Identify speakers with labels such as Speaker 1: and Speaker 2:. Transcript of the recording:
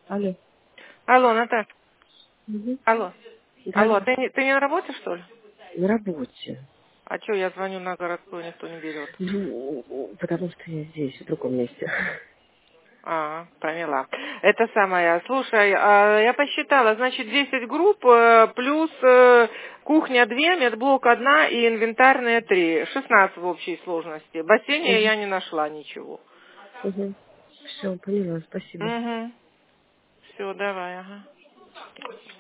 Speaker 1: Алло.
Speaker 2: Алло, Наташ.
Speaker 1: Угу.
Speaker 2: Алло. Алло,
Speaker 1: Да,
Speaker 2: ты не на работе, что ли?
Speaker 1: на работе.
Speaker 2: А что, я звоню на городскую, никто не берет.
Speaker 1: Ну, потому что я здесь, в другом месте.
Speaker 2: А, поняла. Это самое. Слушай, я посчитала, значит, 10 групп плюс кухня 2, медблок 1 и инвентарные 3. 16 в общей сложности. В бассейне
Speaker 1: Угу.
Speaker 2: я не нашла ничего.
Speaker 1: Угу. Все, поняла, спасибо.
Speaker 2: Угу. Все, давай, ага.